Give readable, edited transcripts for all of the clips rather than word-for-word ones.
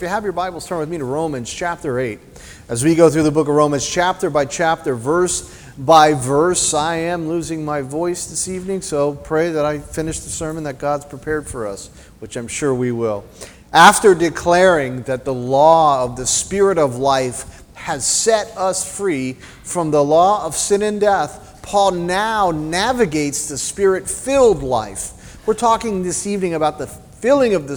If you have your Bibles, turn with me to Romans chapter 8. As we go through the book of Romans chapter by chapter, verse by verse, I am losing my voice this evening, so pray that I finish the sermon that God's prepared for us, which I'm sure we will. After declaring that the law of the Spirit of life has set us free from the law of sin and death, Paul now navigates the Spirit-filled life. We're talking this evening about the filling of the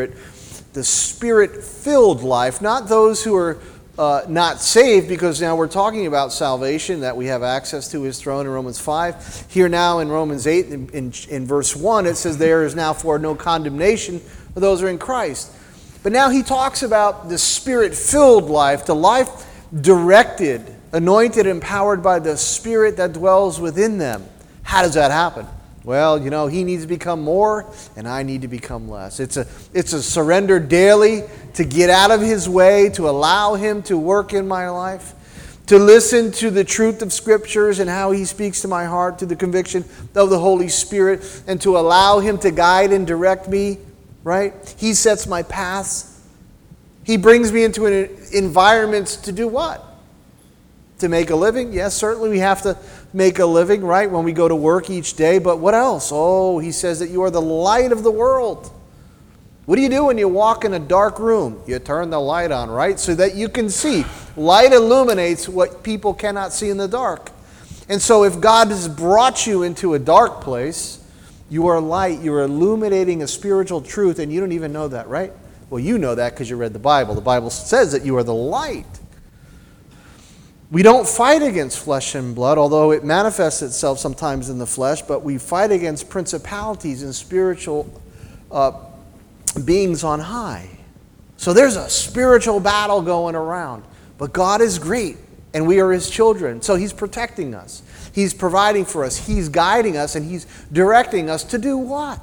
Spirit-filled life, not those who are not saved, because now we're talking about salvation, that we have access to His throne in Romans 5. Here now in Romans 8, in verse 1, it says, there is now for no condemnation for those who are in Christ. But now he talks about the Spirit-filled life, the life directed, anointed, empowered by the Spirit that dwells within them. How does that happen? Well, he needs to become more, and I need to become less. It's a surrender daily to get out of His way, to allow Him to work in my life, to listen to the truth of Scriptures and how He speaks to my heart, to the conviction of the Holy Spirit, and to allow Him to guide and direct me, right? He sets my paths. He brings me into environments to do what? To make a living? Yes, certainly we have to make a living, right, when we go to work each day. But what else? Oh, he says that you are the light of the world. What do you do when you walk in a dark room? You turn the light on, right, so that you can see. Light illuminates what people cannot see in the dark. And so if God has brought you into a dark place, you are light. You are illuminating a spiritual truth, and you don't even know that, right? Well, you know that because you read the Bible. The Bible says that you are the light. We don't fight against flesh and blood, although it manifests itself sometimes in the flesh, but we fight against principalities and spiritual beings on high. So there's a spiritual battle going around. But God is great, and we are His children. So He's protecting us. He's providing for us. He's guiding us, and He's directing us to do what?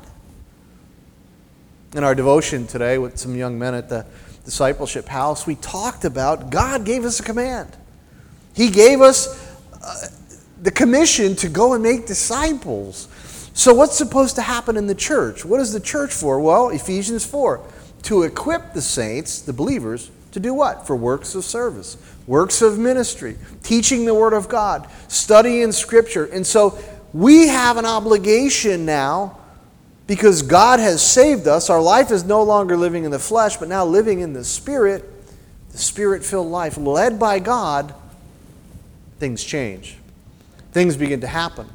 In our devotion today with some young men at the Discipleship House, we talked about God gave us a command. He gave us the commission to go and make disciples. So what's supposed to happen in the church? What is the church for? Well, Ephesians 4, to equip the saints, the believers, to do what? For works of service, works of ministry, teaching the Word of God, studying Scripture. And so we have an obligation now, because God has saved us. Our life is no longer living in the flesh, but now living in the Spirit, the Spirit-filled life, led by God. Things change. Things begin to happen.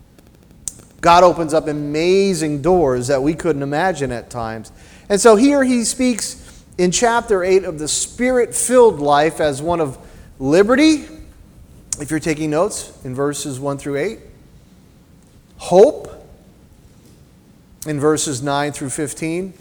God opens up amazing doors that we couldn't imagine at times. And so here he speaks in chapter 8 of the Spirit-filled life as one of liberty, if you're taking notes, in verses 1 through 8. Hope, in verses 9 through 15.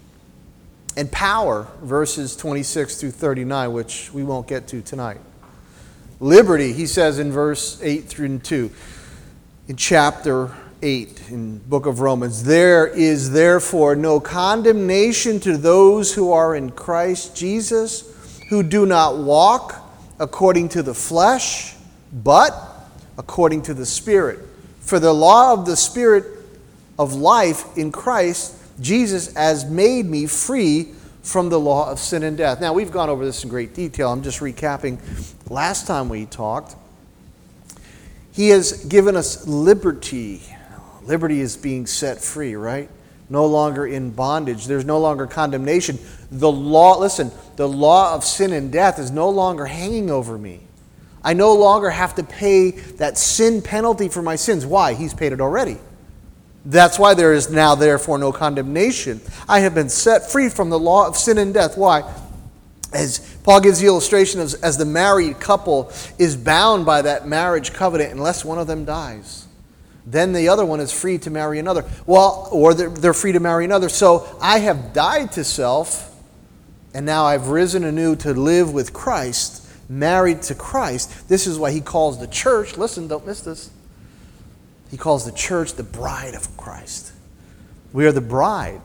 And power, verses 26 through 39, which we won't get to tonight. Liberty, he says in verse 8 through 2, in chapter 8, in the book of Romans, there is therefore no condemnation to those who are in Christ Jesus, who do not walk according to the flesh, but according to the Spirit. For the law of the Spirit of life in Christ Jesus has made me free from the law of sin and death. Now, we've gone over this in great detail. I'm just recapping last time we talked. He has given us liberty. Liberty is being set free, right? No longer in bondage. There's no longer condemnation. The law of sin and death is no longer hanging over me. I no longer have to pay that sin penalty for my sins. Why? He's paid it already. That's why there is now therefore no condemnation. I have been set free from the law of sin and death. Why? As Paul gives the illustration of as the married couple is bound by that marriage covenant unless one of them dies. Then the other one is free to marry another. Well, or they're free to marry another. So I have died to self, and now I've risen anew to live with Christ, married to Christ. This is why he calls the church, listen, don't miss this, he calls the church the bride of Christ. We are the bride.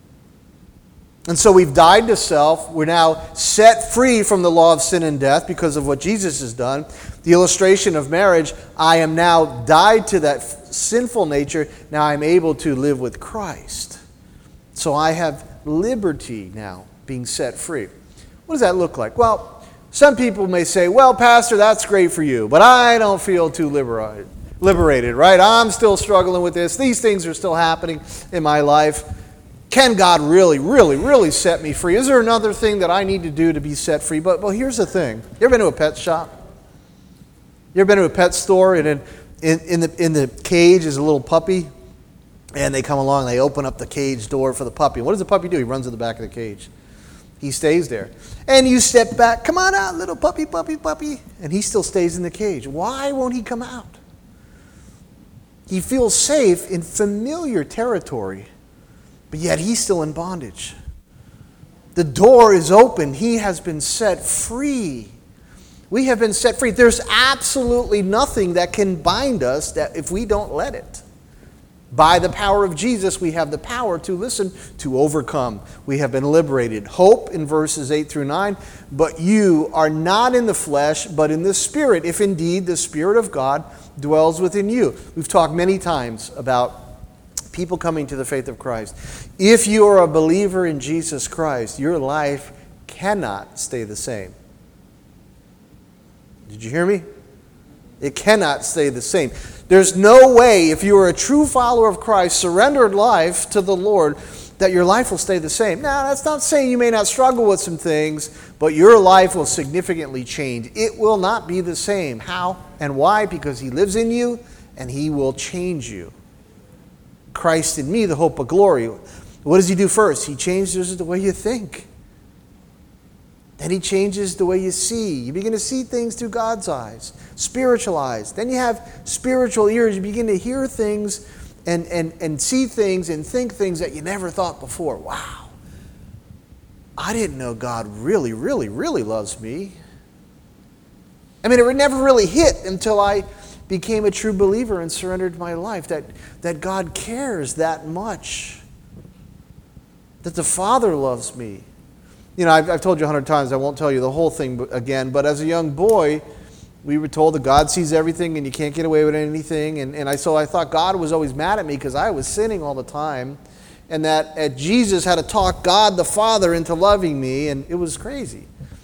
And so we've died to self. We're now set free from the law of sin and death because of what Jesus has done. The illustration of marriage, I am now died to that sinful nature. Now I'm able to live with Christ. So I have liberty now, being set free. What does that look like? Well, some people may say, well, Pastor, that's great for you, but I don't feel too liberated, right? I'm still struggling with this. These things are still happening in my life. Can God really, really, really set me free? Is there another thing that I need to do to be set free? But here's the thing. You ever been to a pet shop? You ever been to a pet store and in the cage is a little puppy? And they come along, they open up the cage door for the puppy. What does the puppy do? He runs to the back of the cage. He stays there. And you step back, come on out, little puppy, puppy, puppy. And he still stays in the cage. Why won't he come out? He feels safe in familiar territory, but yet he's still in bondage. The door is open. He has been set free. We have been set free. There's absolutely nothing that can bind us that if we don't let it. By the power of Jesus, we have the power to listen, to overcome. We have been liberated. Hope in verses 8 through 9. But you are not in the flesh, but in the Spirit, if indeed the Spirit of God dwells within you. We've talked many times about people coming to the faith of Christ. If you are a believer in Jesus Christ, your life cannot stay the same. Did you hear me? It cannot stay the same. There's no way, if you are a true follower of Christ, surrendered life to the Lord, that your life will stay the same. Now, that's not saying you may not struggle with some things, but your life will significantly change. It will not be the same. How and why? Because He lives in you and He will change you. Christ in me, the hope of glory. What does He do first? He changes the way you think. Then He changes the way you see. You begin to see things through God's eyes, spiritual eyes. Then you have spiritual ears. You begin to hear things and see things and think things that you never thought before. Wow. I didn't know God really, really, really loves me. I mean, it never really hit until I became a true believer and surrendered my life, that God cares that much, that the Father loves me. You know, I've told you 100 times, I won't tell you the whole thing again, but as a young boy, we were told that God sees everything and you can't get away with anything. So I thought God was always mad at me because I was sinning all the time, and that Jesus had to talk God the Father into loving me, and it was crazy.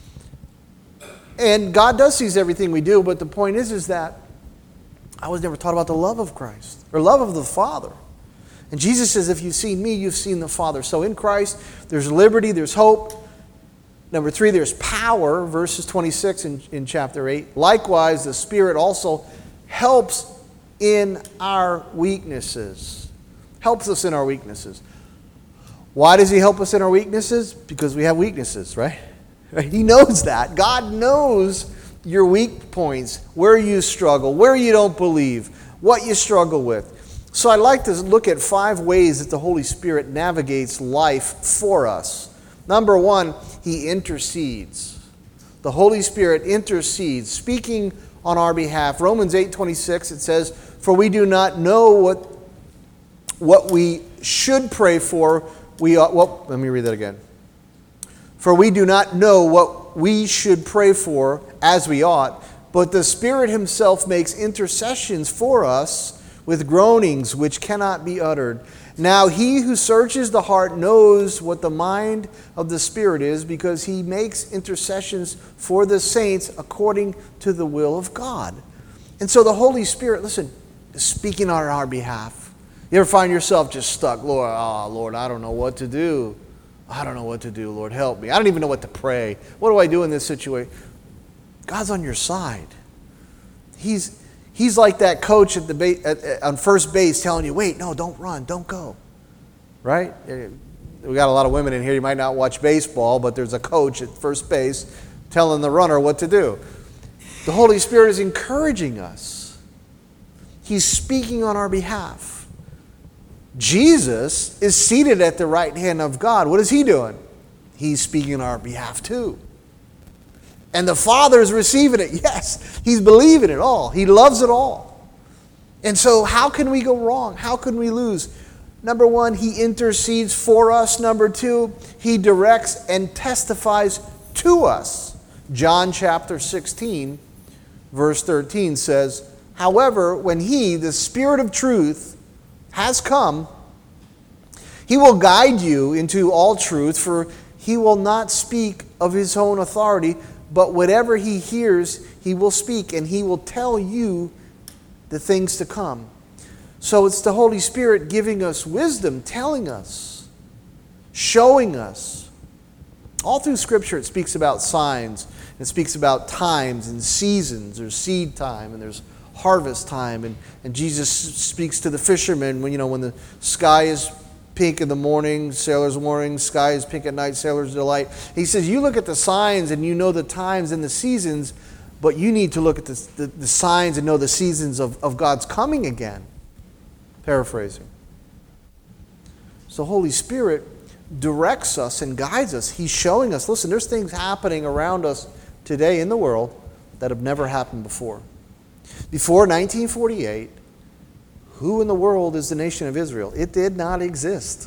And God does see everything we do, but the point is that I was never taught about the love of Christ or love of the Father. And Jesus says, if you've seen me, you've seen the Father. So in Christ, there's liberty, there's hope. Number 3, there's power, verses 26 in chapter 8. Likewise, the Spirit also helps in our weaknesses. Helps us in our weaknesses. Why does He help us in our weaknesses? Because we have weaknesses, right? He knows that. God knows your weak points, where you struggle, where you don't believe, what you struggle with. So I'd like to look at 5 ways that the Holy Spirit navigates life for us. Number 1, He intercedes. The Holy Spirit intercedes, speaking on our behalf. Romans 8:26, it says, "For we do not know what we should pray for. Let me read that again. For we do not know what we should pray for as we ought, but the Spirit Himself makes intercessions for us with groanings which cannot be uttered. Now He who searches the heart knows what the mind of the Spirit is, because He makes intercessions for the saints according to the will of God." And so the Holy Spirit, listen, is speaking on our behalf. You ever find yourself just stuck? Lord, I don't know what to do. I don't know what to do. Lord, help me. I don't even know what to pray. What do I do in this situation? God's on your side. He's like that coach on first base telling you, wait, no, don't run, don't go. Right? We got a lot of women in here. You might not watch baseball, but there's a coach at first base telling the runner what to do. The Holy Spirit is encouraging us. He's speaking on our behalf. Jesus is seated at the right hand of God. What is He doing? He's speaking on our behalf too. And the Father is receiving it. Yes, He's believing it all. He loves it all. And so how can we go wrong? How can we lose? Number 1, He intercedes for us. Number 2, He directs and testifies to us. John chapter 16, verse 13 says, "However, when He, the Spirit of truth, has come, He will guide you into all truth, for he will not speak of his own authority, but whatever he hears, he will speak, and he will tell you the things to come. So it's the Holy Spirit giving us wisdom, telling us, showing us. All through Scripture it speaks about signs. It speaks about times and seasons. There's seed time and there's harvest time. And Jesus speaks to the fishermen when the sky is pink in the morning, sailor's warning, sky is pink at night, sailor's delight. He says, you look at the signs and you know the times and the seasons, but you need to look at the signs and know the seasons of God's coming again. Paraphrasing. So Holy Spirit directs us and guides us. He's showing us, listen, there's things happening around us today in the world that have never happened before. Before 1948, who in the world is the nation of Israel? It did not exist.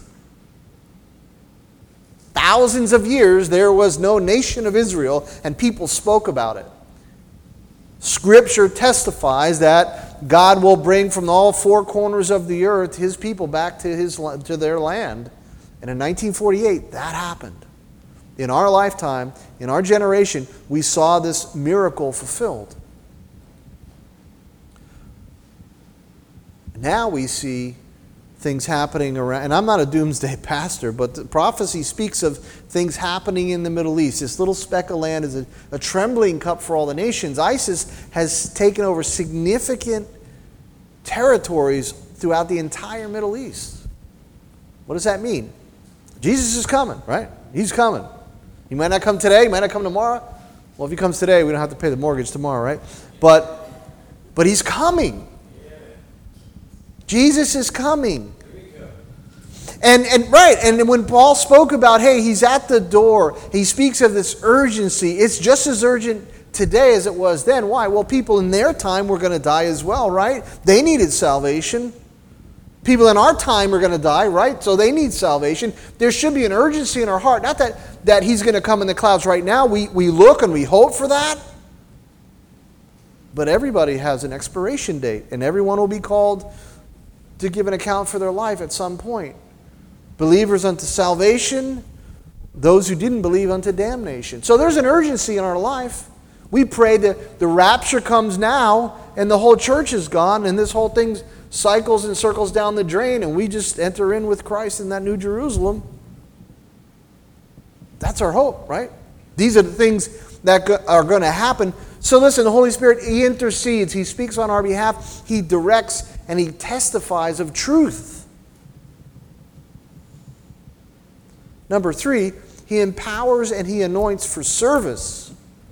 Thousands of years there was no nation of Israel, and people spoke about it. Scripture testifies that God will bring from all four corners of the earth his people back to their land. And in 1948, that happened. In our lifetime, in our generation, we saw this miracle fulfilled. Now we see things happening around, and I'm not a doomsday pastor, but the prophecy speaks of things happening in the Middle East. This little speck of land is a trembling cup for all the nations. ISIS has taken over significant territories throughout the entire Middle East. What does that mean? Jesus is coming, right? He's coming. He might not come today, he might not come tomorrow. Well, if he comes today, we don't have to pay the mortgage tomorrow, right? But he's coming. Jesus is coming. And when Paul spoke about, hey, he's at the door, he speaks of this urgency. It's just as urgent today as it was then. Why? Well, people in their time were going to die as well, right? They needed salvation. People in our time are going to die, right? So they need salvation. There should be an urgency in our heart. Not that he's going to come in the clouds right now. We look and we hope for that. But everybody has an expiration date, and everyone will be called to give an account for their life at some point. Believers unto salvation, those who didn't believe unto damnation. So there's an urgency in our life. We pray that the rapture comes now and the whole church is gone and this whole thing cycles and circles down the drain and we just enter in with Christ in that New Jerusalem. That's our hope, right? These are the things that are going to happen. So listen, the Holy Spirit, He intercedes. He speaks on our behalf. He directs and He testifies of truth. Number 3, He empowers and He anoints for service.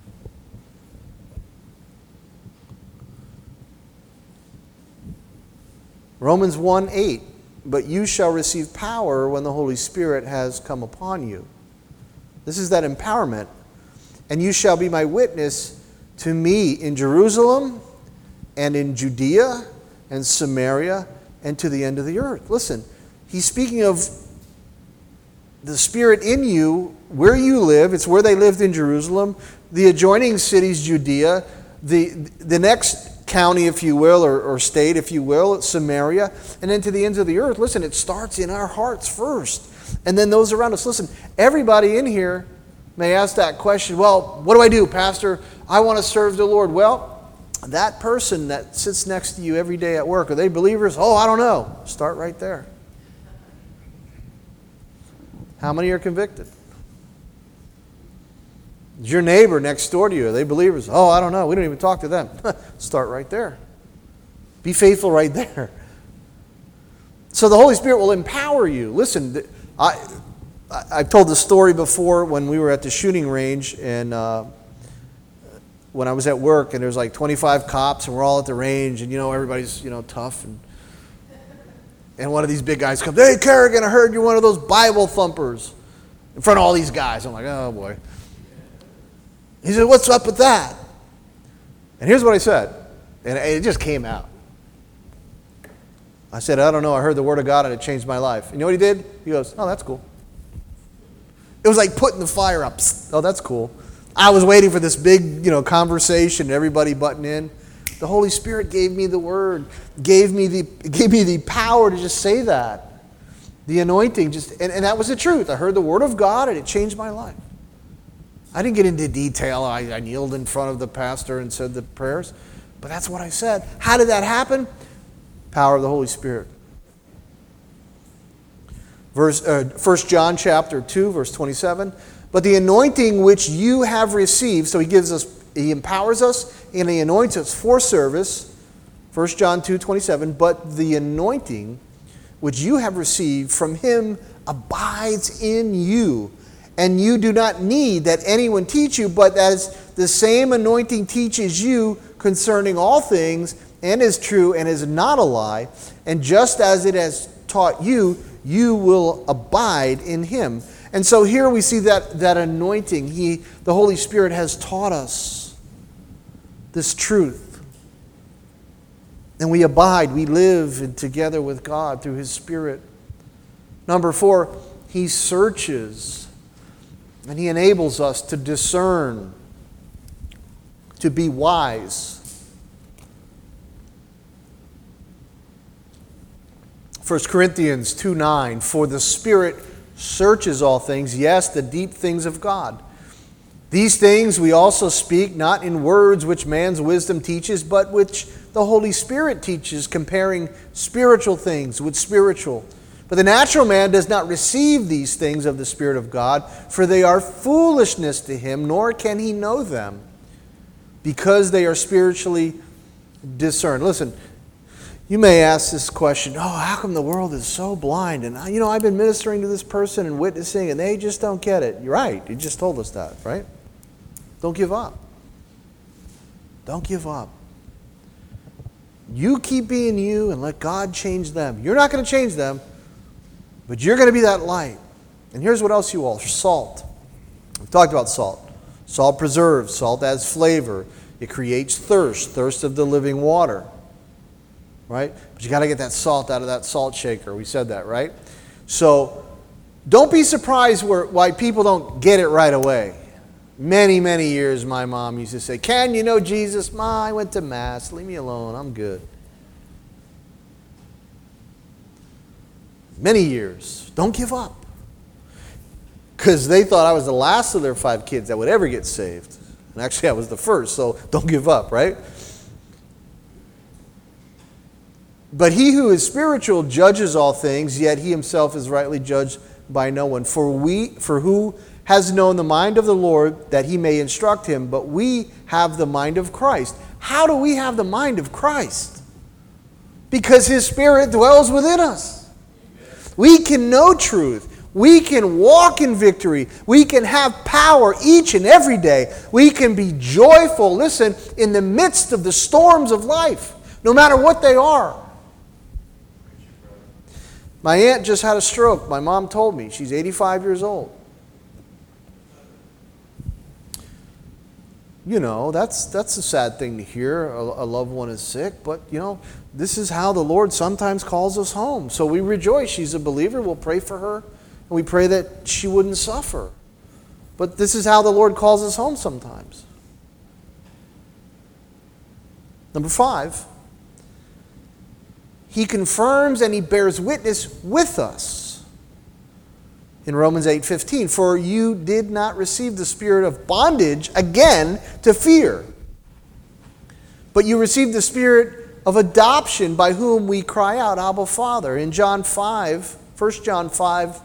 Romans 1:8, but you shall receive power when the Holy Spirit has come upon you. This is that empowerment. And you shall be my witness to me in Jerusalem and in Judea and Samaria and to the end of the earth. Listen, he's speaking of the Spirit in you, where you live. It's where they lived in Jerusalem. The adjoining cities, Judea. The next county, if you will, or state, if you will, Samaria. And then to the ends of the earth. Listen, it starts in our hearts first. And then those around us. Listen, everybody in here may ask that question, well, what do I do, Pastor? I want to serve the Lord. Well, that person that sits next to you every day at work, are they believers? Oh, I don't know. Start right there. How many are convicted? Is your neighbor next door to you, are they believers? Oh, I don't know. We don't even talk to them. Start right there. Be faithful right there. So the Holy Spirit will empower you. Listen, I've told the story before when we were at the shooting range and when I was at work and there's like 25 cops and we're all at the range and everybody's tough and one of these big guys comes, hey Kerrigan, I heard you're one of those Bible thumpers in front of all these guys. I'm like, oh boy. He said, what's up with that? And here's what I said, and it just came out. I said, I don't know, I heard the word of God and it changed my life. You know what he did? He goes, oh, that's cool. It was like putting the fire up. Psst, oh, that's cool. I was waiting for this big, conversation, everybody butting in. The Holy Spirit gave me the word, gave me the power to just say that. The anointing and that was the truth. I heard the word of God and it changed my life. I didn't get into detail. I kneeled in front of the pastor and said the prayers, but that's what I said. How did that happen? Power of the Holy Spirit. 1 John chapter 2, verse 27. But the anointing which you have received, so he empowers us and he anoints us for service. 1 John 2, 27. But the anointing which you have received from him abides in you. And you do not need that anyone teach you, but as the same anointing teaches you concerning all things, and is true and is not a lie, and just as it has taught you, you will abide in him. And so here we see that anointing. The Holy Spirit has taught us this truth. And we abide, we live together with God through his Spirit. Number 4, he searches and he enables us to discern, to be wise. 1 Corinthians 2:9, for the Spirit searches all things, yes, the deep things of God. These things we also speak, not in words which man's wisdom teaches, but which the Holy Spirit teaches, comparing spiritual things with spiritual. But the natural man does not receive these things of the Spirit of God, for they are foolishness to him, nor can he know them, because they are spiritually discerned. Listen, you may ask this question, how come the world is so blind? And, I've been ministering to this person and witnessing, and they just don't get it. You're right. You just told us that, right? Don't give up. Don't give up. You keep being you and let God change them. You're not going to change them, but you're going to be that light. And here's what else you all are. Salt. We've talked about salt. Salt preserves. Salt adds flavor. It creates thirst of the living water. Right? But you got to get that salt out of that salt shaker. We said that, right? So don't be surprised why people don't get it right away. Many, many years my mom used to say, "Can you know Jesus?" "Ma, I went to Mass. Leave me alone. I'm good." Many years. Don't give up. Because they thought I was the last of their 5 kids that would ever get saved. And actually I was the first, so don't give up, right? But he who is spiritual judges all things, yet he himself is rightly judged by no one. For who has known the mind of the Lord that he may instruct him? But we have the mind of Christ. How do we have the mind of Christ? Because his Spirit dwells within us. We can know truth. We can walk in victory. We can have power each and every day. We can be joyful, listen, in the midst of the storms of life, no matter what they are. My aunt just had a stroke. My mom told me. She's 85 years old. That's a sad thing to hear. A loved one is sick. But, this is how the Lord sometimes calls us home. So we rejoice. She's a believer. We'll pray for her. And we pray that she wouldn't suffer. But this is how the Lord calls us home sometimes. Number 5. He confirms and he bears witness with us. In Romans 8:15, for you did not receive the spirit of bondage again to fear, but you received the spirit of adoption by whom we cry out, Abba, Father. In 1 John 5,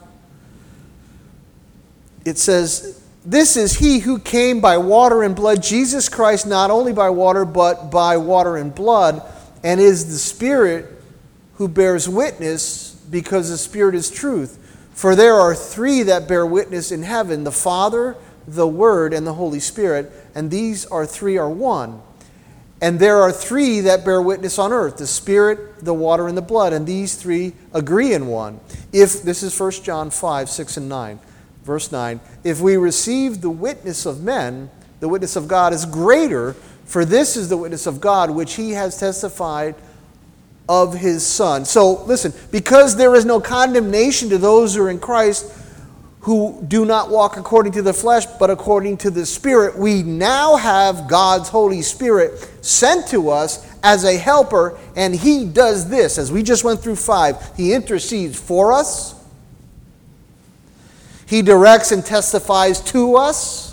it says, this is he who came by water and blood, Jesus Christ, not only by water, but by water and blood, and is the Spirit who bears witness, because the Spirit is truth. For there are 3 that bear witness in heaven, the Father, the Word, and the Holy Spirit, and these 3 are one. And there are 3 that bear witness on earth, the Spirit, the water, and the blood, and these 3 agree in one. This is 1 John 5, 6 and 9. Verse 9, if we receive the witness of men, the witness of God is greater, for this is the witness of God, which he has testified of his Son. So listen, because there is no condemnation to those who are in Christ, who do not walk according to the flesh, but according to the Spirit, we now have God's Holy Spirit sent to us as a helper, and he does this. As we just went through 5, he intercedes for us, He directs and testifies to us.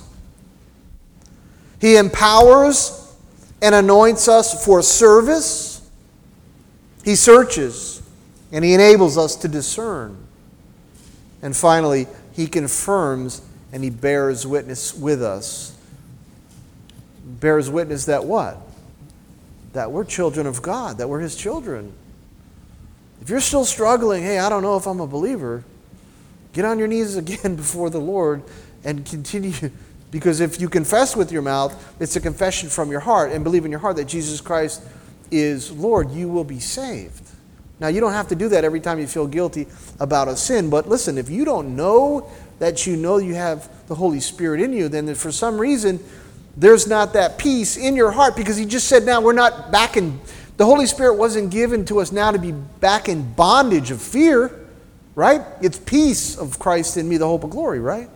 He empowers and anoints us for service. He searches and He enables us to discern. And finally, He confirms and He bears witness with us. Bears witness that what? That we're children of God, that we're His children. If you're still struggling, hey, I don't know if I'm a believer, get on your knees again before the Lord and continue. Because if you confess with your mouth, it's a confession from your heart, and believe in your heart that Jesus Christ is Lord, you will be saved. Now, you don't have to do that every time you feel guilty about a sin, but listen, if you don't know that you have the Holy Spirit in you, then for some reason there's not that peace in your heart, because He just said now we're not back in, the Holy Spirit wasn't given to us now to be back in bondage of fear, right? It's peace of Christ in me, the hope of glory, right?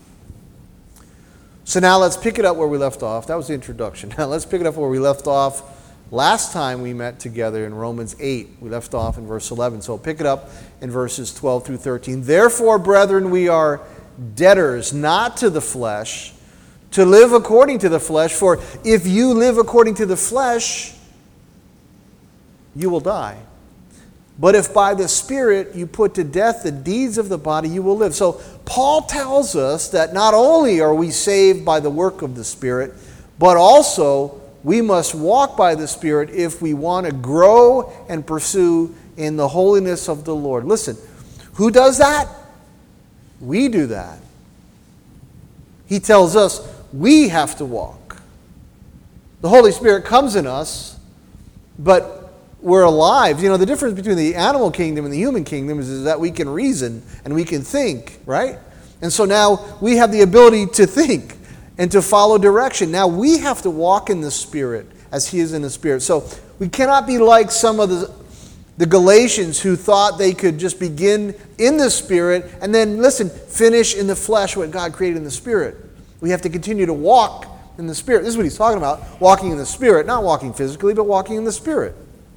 So now let's pick it up where we left off. That was the introduction. Now let's pick it up where we left off last time we met together in Romans 8. We left off in verse 11. So we'll pick it up in verses 12 through 13. Therefore, brethren, we are debtors, not to the flesh, to live according to the flesh. For if you live according to the flesh, you will die. But if by the Spirit you put to death the deeds of the body, you will live. So Paul tells us that not only are we saved by the work of the Spirit, but also we must walk by the Spirit if we want to grow and pursue in the holiness of the Lord. Listen, who does that? We do that. He tells us we have to walk. The Holy Spirit comes in us, but we're alive. You know, the difference between the animal kingdom and the human kingdom is that we can reason and we can think, right? And so now we have the ability to think and to follow direction. Now we have to walk in the Spirit as He is in the Spirit. So we cannot be like some of the Galatians who thought they could just begin in the Spirit and then, listen, finish in the flesh what God created in the Spirit. We have to continue to walk in the Spirit. This is what he's talking about, walking in the Spirit, not walking physically, but walking in the Spirit.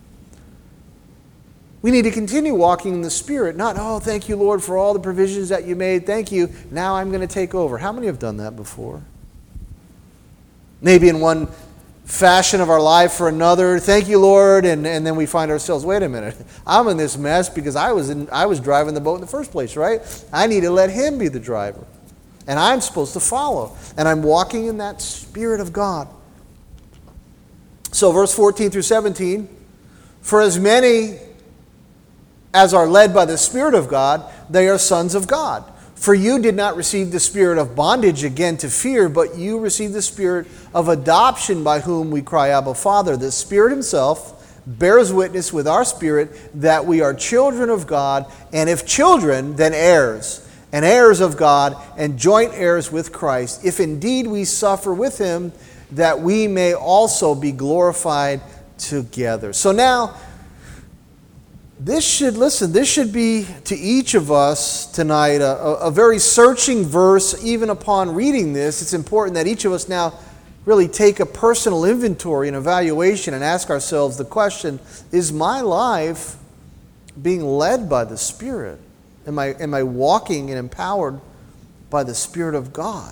We need to continue walking in the Spirit, not, oh, thank you, Lord, for all the provisions that you made. Thank you. Now I'm going to take over. How many have done that before? Maybe in one fashion of our life or another. Thank you, Lord. And then we find ourselves, wait a minute. I'm in this mess because I was driving the boat in the first place, right? I need to let Him be the driver. And I'm supposed to follow. And I'm walking in that Spirit of God. So verse 14 through 17. For as many as are led by the Spirit of God, they are sons of God. For you did not receive the spirit of bondage again to fear, but you received the Spirit of adoption, by whom we cry, Abba, Father. The Spirit Himself bears witness with our spirit that we are children of God, and if children, then heirs, and heirs of God, and joint heirs with Christ, if indeed we suffer with Him, that we may also be glorified together. So now, this should be to each of us tonight a very searching verse. Even upon reading this, it's important that each of us now really take a personal inventory and evaluation and ask ourselves the question, is my life being led by the Spirit? Am I walking and empowered by the Spirit of God?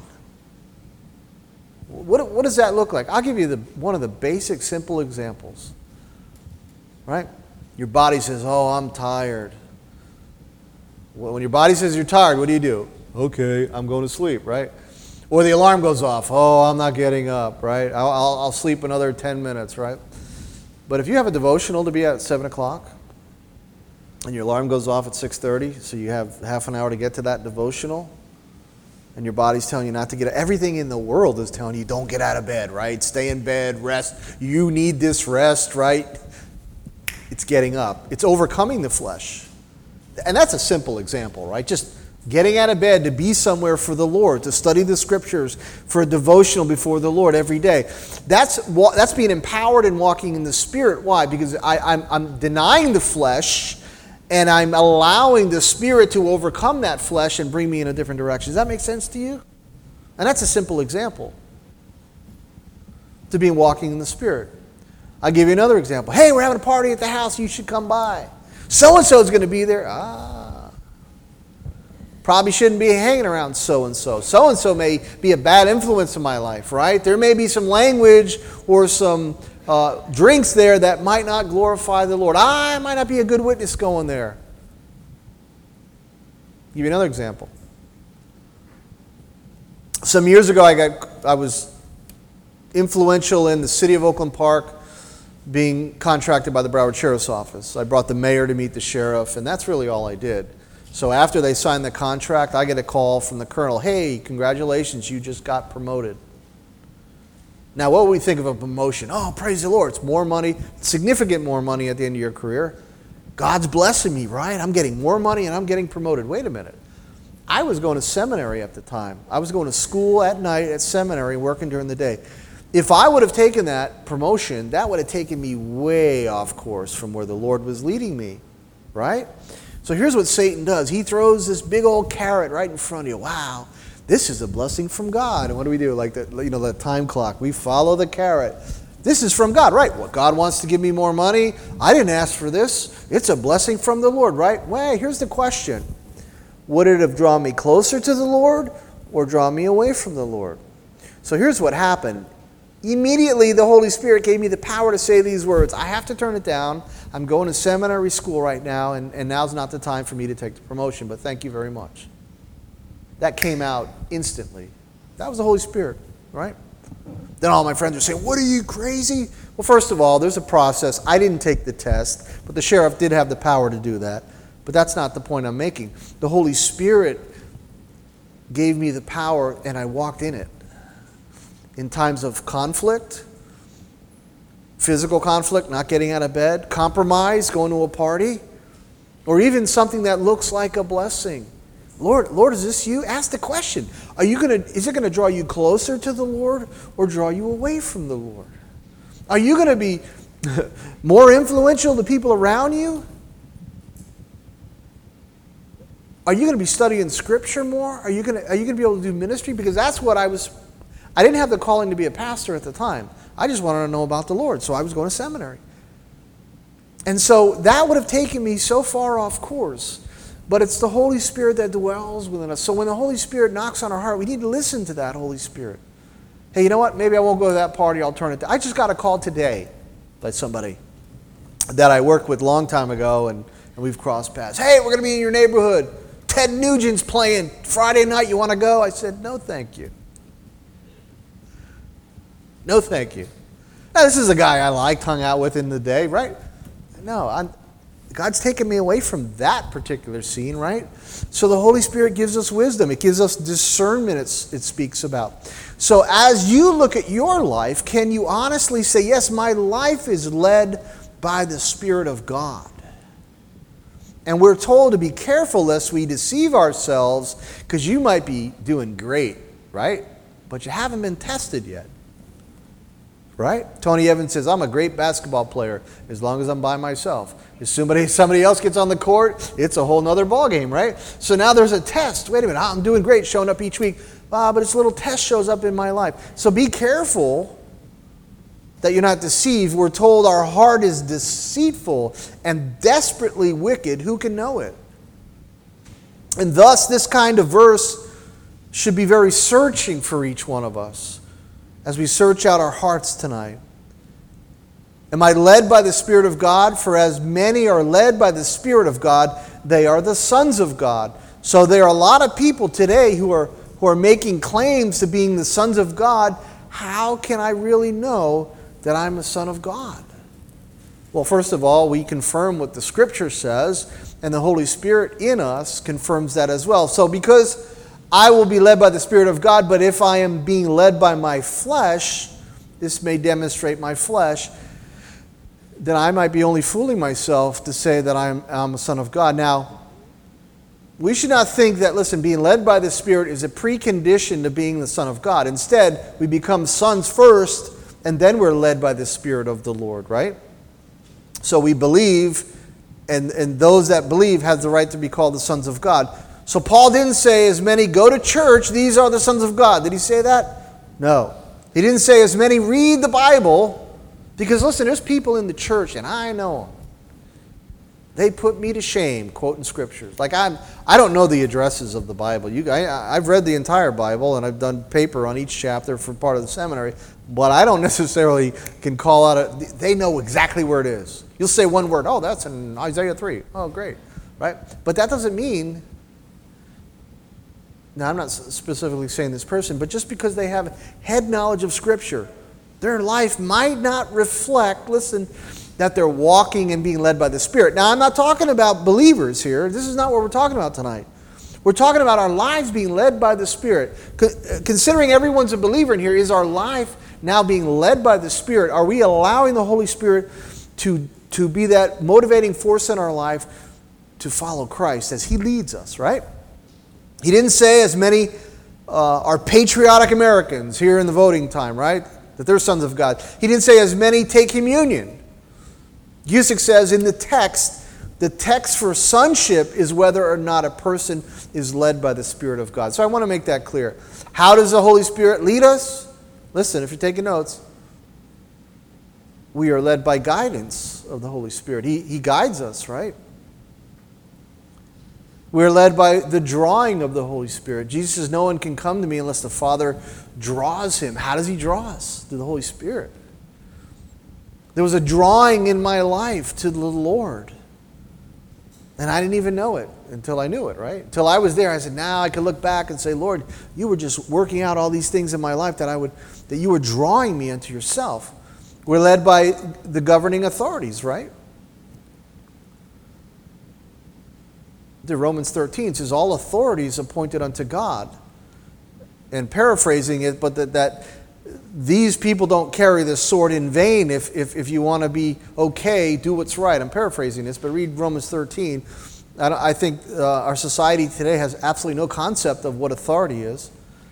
What does that look like? I'll give you one of the basic, simple examples. Right? Your body says, oh, I'm tired. Well, when your body says you're tired, what do? Okay, I'm going to sleep, right? Or the alarm goes off. Oh, I'm not getting up, right? I'll sleep another 10 minutes, right? But if you have a devotional to be at 7 o'clock, and your alarm goes off at 6:30, so you have half an hour to get to that devotional, and your body's telling you not to get up. Everything in the world is telling you, don't get out of bed, right? Stay in bed, rest. You need this rest, right? It's getting up. It's overcoming the flesh. And that's a simple example, right? Just getting out of bed to be somewhere for the Lord, to study the Scriptures, for a devotional before the Lord every day. That's being empowered and walking in the Spirit. Why? Because I'm denying the flesh, and I'm allowing the Spirit to overcome that flesh and bring me in a different direction. Does that make sense to you? And that's a simple example to being walking in the Spirit. I'll give you another example. Hey, we're having a party at the house. You should come by. So-and-so is going to be there. Probably shouldn't be hanging around so-and-so. So-and-so may be a bad influence in my life, right? There may be some language or some drinks there that might not glorify the Lord. I might not be a good witness going there. I'll give you another example. Some years ago, I was influential in the city of Oakland Park, being contracted by the Broward Sheriff's Office. I brought the mayor to meet the sheriff, and that's really all I did. So after they signed the contract, I get a call from the colonel, hey, congratulations, you just got promoted. Now, what would we think of a promotion? Oh, praise the Lord, it's more money, significant more money at the end of your career. God's blessing me, right? I'm getting more money and I'm getting promoted. Wait a minute. I was going to seminary at the time. I was going to school at night at seminary, working during the day. If I would have taken that promotion, that would have taken me way off course from where the Lord was leading me, right? So here's what Satan does. He throws this big old carrot right in front of you. Wow, this is a blessing from God. And what do? Like the time clock. We follow the carrot. This is from God, right? Well, God wants to give me more money. I didn't ask for this. It's a blessing from the Lord, right? Well, here's the question. Would it have drawn me closer to the Lord or drawn me away from the Lord? So here's what happened. Immediately, the Holy Spirit gave me the power to say these words. I have to turn it down. I'm going to seminary school right now, and now's not the time for me to take the promotion, but thank you very much. That came out instantly. That was the Holy Spirit, right? Then all my friends would say, what, are you crazy? Well, first of all, there's a process. I didn't take the test, but the sheriff did have the power to do that. But that's not the point I'm making. The Holy Spirit gave me the power, and I walked in it. In times of conflict, physical conflict, not getting out of bed, compromise, going to a party, or even something that looks like a blessing. Lord, is this you? Ask the question. Is it going to draw you closer to the Lord or draw you away from the Lord? Are you going to be more influential to people around you? Are you going to be studying Scripture more? Are you going to be able to do ministry? Because that's what I didn't have the calling to be a pastor at the time. I just wanted to know about the Lord, so I was going to seminary. And so that would have taken me so far off course. But it's the Holy Spirit that dwells within us. So when the Holy Spirit knocks on our heart, we need to listen to that Holy Spirit. Hey, you know what? Maybe I won't go to that party. I'll turn it down. I just got a call today by somebody that I worked with a long time ago, and we've crossed paths. Hey, we're going to be in your neighborhood. Ted Nugent's playing Friday night. You want to go? I said, no, thank you. No, thank you. Now, this is a guy I liked, hung out with in the day, right? No, God's taken me away from that particular scene, right? So the Holy Spirit gives us wisdom. It gives us discernment, it speaks about. So as you look at your life, can you honestly say, yes, my life is led by the Spirit of God? And we're told to be careful lest we deceive ourselves, because you might be doing great, right? But you haven't been tested yet. Right? Tony Evans says, I'm a great basketball player as long as I'm by myself. If somebody else gets on the court, it's a whole nother ballgame, right? So now there's a test. Wait a minute, I'm doing great, showing up each week. But this little test shows up in my life. So be careful that you're not deceived. We're told our heart is deceitful and desperately wicked. Who can know it? And thus, this kind of verse should be very searching for each one of us as we search out our hearts tonight. Am I led by the Spirit of God? For as many are led by the Spirit of God, they are the sons of God. So there are a lot of people today who are making claims to being the sons of God. How can I really know that I'm a son of God? Well, first of all, we confirm what the Scripture says, and the Holy Spirit in us confirms that as well. So because I will be led by the Spirit of God, but if I am being led by my flesh, this may demonstrate my flesh, then I might be only fooling myself to say that I'm a son of God. Now, we should not think that, listen, being led by the Spirit is a precondition to being the son of God. Instead, we become sons first, and then we're led by the Spirit of the Lord, right? So we believe, and those that believe have the right to be called the sons of God. So Paul didn't say, as many go to church, these are the sons of God. Did he say that? No. He didn't say, as many read the Bible, because listen, there's people in the church, and I know them. They put me to shame, quoting scriptures. Like I don't know the addresses of the Bible. I've read the entire Bible, and I've done paper on each chapter for part of the seminary, but I don't necessarily can call out they know exactly where it is. You'll say one word, oh, that's in Isaiah 3. Oh, great, right? But that doesn't mean, now I'm not specifically saying this person, but just because they have head knowledge of Scripture, their life might not reflect, listen, that they're walking and being led by the Spirit. Now, I'm not talking about believers here. This is not what we're talking about tonight. We're talking about our lives being led by the Spirit. Considering everyone's a believer in here, is our life now being led by the Spirit? Are we allowing the Holy Spirit to be that motivating force in our life to follow Christ as He leads us, right? He didn't say as many are patriotic Americans here in the voting time, right? That they're sons of God. He didn't say as many take communion. Gusick says in the text for sonship is whether or not a person is led by the Spirit of God. So I want to make that clear. How does the Holy Spirit lead us? Listen, if you're taking notes, we are led by guidance of the Holy Spirit. He guides us, right? We're led by the drawing of the Holy Spirit. Jesus says, no one can come to me unless the Father draws him. How does He draw us? Through the Holy Spirit. There was a drawing in my life to the Lord. And I didn't even know it until I knew it, right? Until I was there, I said, now I can look back and say, Lord, you were just working out all these things in my life that you were drawing me unto yourself. We're led by the governing authorities, right? The Romans 13 says, all authority is appointed unto God. And paraphrasing it, but that these people don't carry this sword in vain. If you want to be okay, do what's right. I'm paraphrasing this, but read Romans 13. I think our society today has absolutely no concept of what authority is.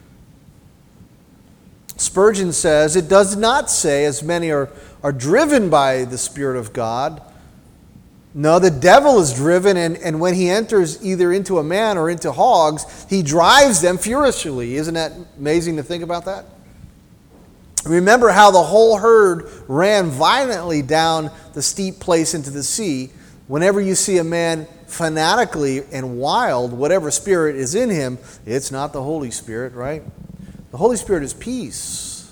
Spurgeon says, it does not say as many are driven by the Spirit of God. No, the devil is driven, and when he enters either into a man or into hogs, he drives them furiously. Isn't that amazing to think about that? Remember how the whole herd ran violently down the steep place into the sea. Whenever you see a man fanatically and wild, whatever spirit is in him, it's not the Holy Spirit, right? The Holy Spirit is peace.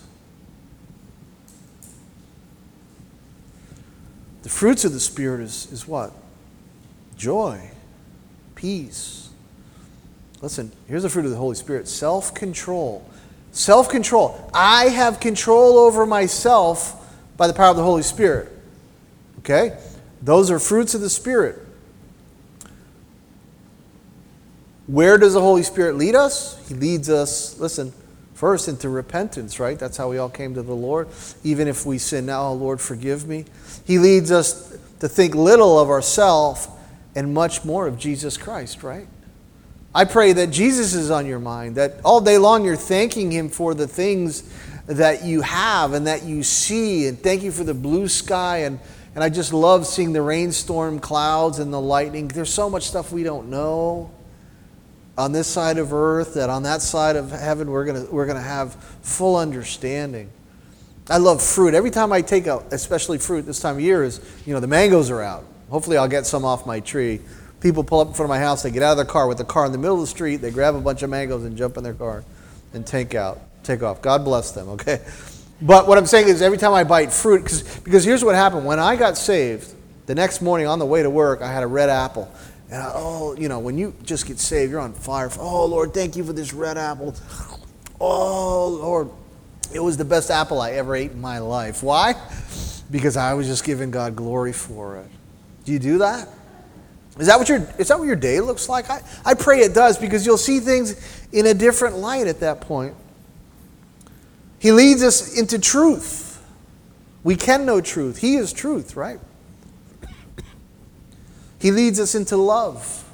The fruits of the Spirit is what? Joy, peace. Listen, here's the fruit of the Holy Spirit. Self-control. Self-control. I have control over myself by the power of the Holy Spirit. Okay? Those are fruits of the Spirit. Where does the Holy Spirit lead us? He leads us, listen, first into repentance, right? That's how we all came to the Lord. Even if we sin now, oh Lord, forgive me. He leads us to think little of ourselves and much more of Jesus Christ, right? I pray that Jesus is on your mind, that all day long you're thanking Him for the things that you have and that you see, and thank you for the blue sky, and I just love seeing the rainstorm clouds and the lightning. There's so much stuff we don't know on this side of earth that on that side of heaven we're gonna have full understanding. I love fruit. Every time I take especially fruit this time of year is, the mangoes are out. Hopefully I'll get some off my tree. People pull up in front of my house, they get out of their car with the car in the middle of the street, they grab a bunch of mangoes and jump in their car and take off. God bless them, okay? But what I'm saying is every time I bite fruit, because here's what happened. When I got saved, the next morning on the way to work, I had a red apple. And when you just get saved, you're on fire. Oh, Lord, thank you for this red apple. Oh, Lord, it was the best apple I ever ate in my life. Why? Because I was just giving God glory for it. Do you do that? Is that what your day looks like? I pray it does, because you'll see things in a different light at that point. He leads us into truth. We can know truth. He is truth, right? He leads us into love.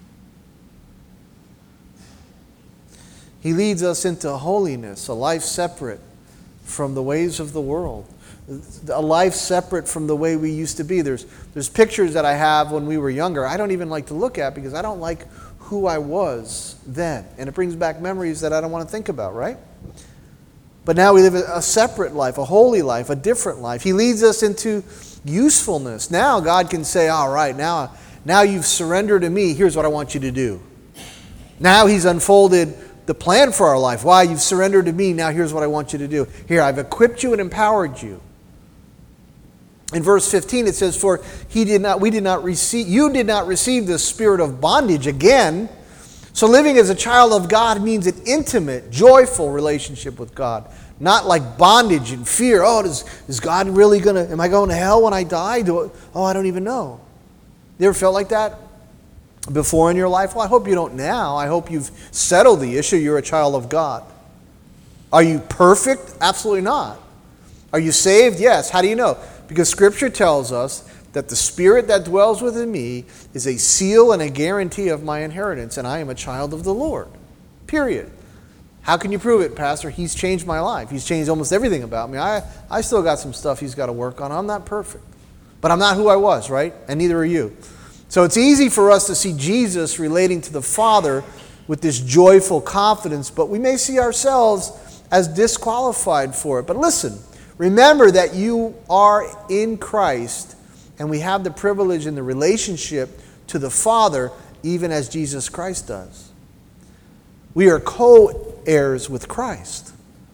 He leads us into holiness, a life separate from the ways of the world. A life separate from the way we used to be. There's pictures that I have when we were younger I don't even like to look at because I don't like who I was then. And it brings back memories that I don't want to think about, right? But now we live a separate life, a holy life, a different life. He leads us into usefulness. Now God can say, all right, now Now you've surrendered to me. Here's what I want you to do. Now he's unfolded the plan for our life. Why? You've surrendered to me. Now here's what I want you to do. Here, I've equipped you and empowered you. In verse 15 it says, For you did not receive the spirit of bondage again. So living as a child of God means an intimate, joyful relationship with God. Not like bondage and fear. Oh, is God really am I going to hell when I die? I don't even know. You ever felt like that before in your life? Well, I hope you don't now. I hope you've settled the issue. You're a child of God. Are you perfect? Absolutely not. Are you saved? Yes. How do you know? Because Scripture tells us that the Spirit that dwells within me is a seal and a guarantee of my inheritance, and I am a child of the Lord. Period. How can you prove it, Pastor? He's changed my life. He's changed almost everything about me. I still got some stuff he's got to work on. I'm not perfect. But I'm not who I was, right? And neither are you. So it's easy for us to see Jesus relating to the Father with this joyful confidence, but we may see ourselves as disqualified for it. But listen, remember that you are in Christ, and we have the privilege and the relationship to the Father, even as Jesus Christ does. We are co-heirs with Christ.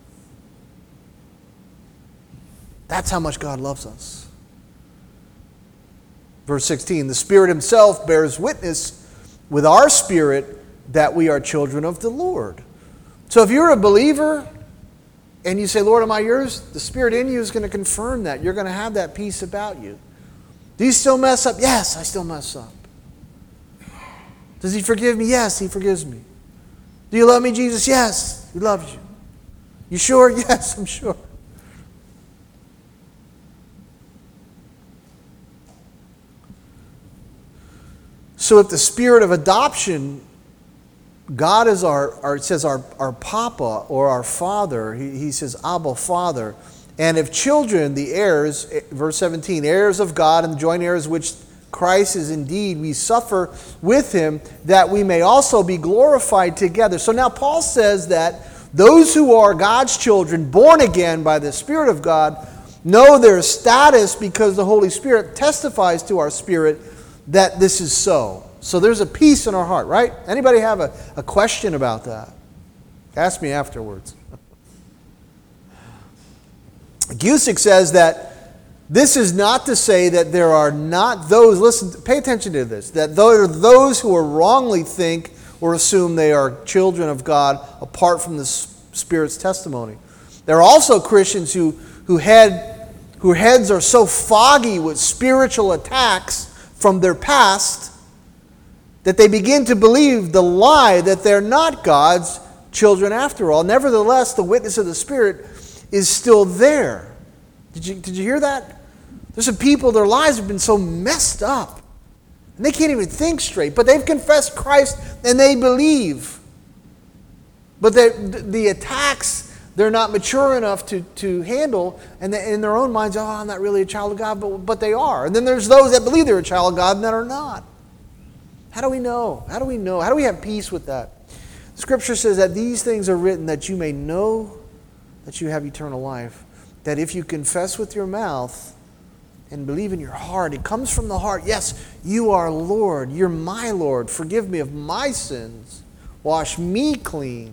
That's how much God loves us. Verse 16, the Spirit Himself bears witness with our spirit that we are children of the Lord. So if you're a believer and you say, Lord, am I yours? The Spirit in you is going to confirm that. You're going to have that peace about you. Do you still mess up? Yes, I still mess up. Does He forgive me? Yes, He forgives me. Do you love me, Jesus? Yes, He loves you. You sure? Yes, I'm sure. So if the spirit of adoption, God is it says our Papa or our Father. He says, Abba, Father. And if children, the heirs, verse 17, heirs of God and joint heirs which Christ is indeed, we suffer with Him that we may also be glorified together. So now Paul says that those who are God's children, born again by the Spirit of God, know their status because the Holy Spirit testifies to our spirit that this is so. So there's a peace in our heart, right? Anybody have a question about that? Ask me afterwards. Gusick says that this is not to say that there are not those, listen, pay attention to this, that there are those who wrongly think or assume they are children of God apart from the Spirit's testimony. There are also Christians whose heads are so foggy with spiritual attacks from their past that they begin to believe the lie that they're not God's children after all. Nevertheless, the witness of the Spirit is still there. Did you hear that? There's some people, their lives have been so messed up, and they can't even think straight, but they've confessed Christ and they believe. But the attacks, they're not mature enough to handle, and in their own minds, I'm not really a child of God, but they are. And then there's those that believe they're a child of God and that are not. How do we know? How do we know? How do we have peace with that? Scripture says that these things are written that you may know that you have eternal life. That if you confess with your mouth and believe in your heart, it comes from the heart. Yes, you are Lord. You're my Lord. Forgive me of my sins. Wash me clean.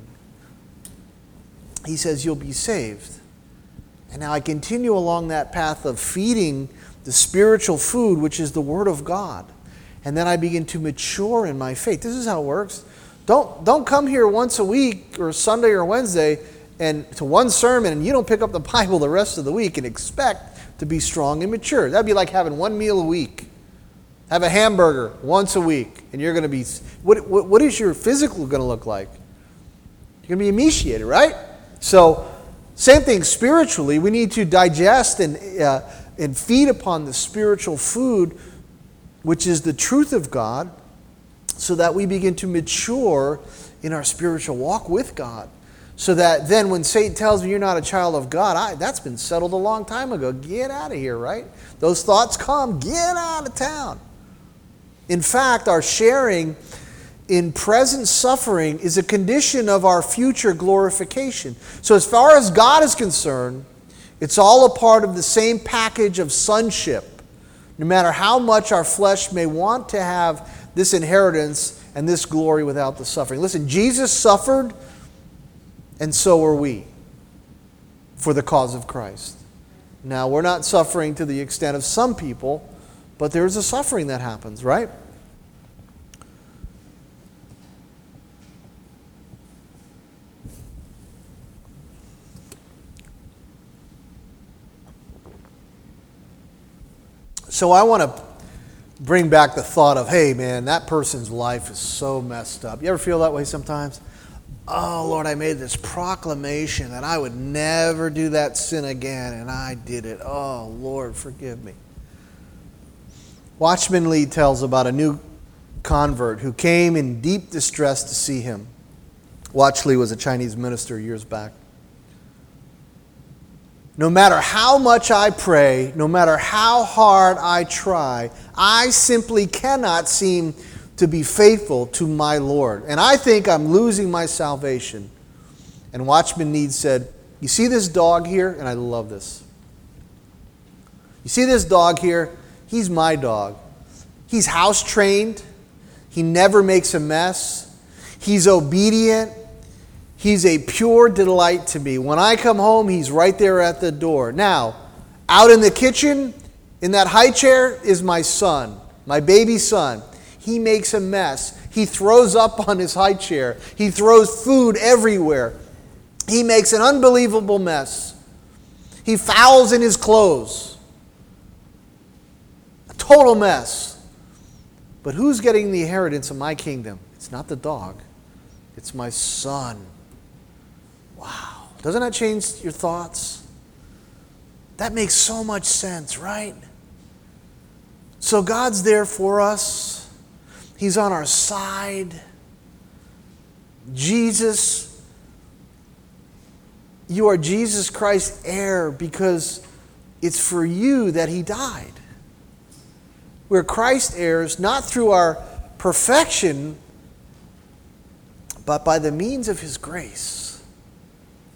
He says you'll be saved. And now I continue along that path of feeding the spiritual food, which is the Word of God. And then I begin to mature in my faith. This is how it works. Don't come here once a week or Sunday or Wednesday and to one sermon and you don't pick up the Bible the rest of the week and expect to be strong and mature. That'd be like having one meal a week. Have a hamburger once a week and you're going to be... What is your physical going to look like? You're going to be emaciated, right? So, same thing spiritually. We need to digest and feed upon the spiritual food, which is the truth of God, so that we begin to mature in our spiritual walk with God. So that then when Satan tells me you're not a child of God, that's been settled a long time ago. Get out of here, right? Those thoughts come, get out of town. In fact, our sharing in present suffering is a condition of our future glorification. So as far as God is concerned, it's all a part of the same package of sonship. no matter how much our flesh may want to have this inheritance and this glory without the suffering. Listen, Jesus suffered, and so are we, for the cause of Christ. Now, we're not suffering to the extent of some people, but there's a suffering that happens, right? So I want to bring back the thought of, hey man, that person's life is so messed up. You ever feel that way sometimes? Oh Lord, I made this proclamation that I would never do that sin again, and I did it. Oh Lord, forgive me. Watchman Lee tells about a new convert who came in deep distress to see him. Watch Lee was a Chinese minister years back. No matter how much I pray, no matter how hard I try, I simply cannot seem to be faithful to my Lord. And I think I'm losing my salvation. And Watchman Nee said, you see this dog here? And I love this. You see this dog here? He's my dog. He's house trained. He never makes a mess. He's obedient. He's a pure delight to me. When I come home, he's right there at the door. Now, out in the kitchen, in that high chair, is my son, my baby son. He makes a mess. He throws up on his high chair. He throws food everywhere. He makes an unbelievable mess. He fouls in his clothes. A total mess. But who's getting the inheritance of my kingdom? It's not the dog. It's my son. Wow. Doesn't that change your thoughts? That makes so much sense, right? So God's there for us. He's on our side. Jesus, you are Jesus Christ's heir because it's for you that He died. We're Christ's heirs, not through our perfection, but by the means of His grace.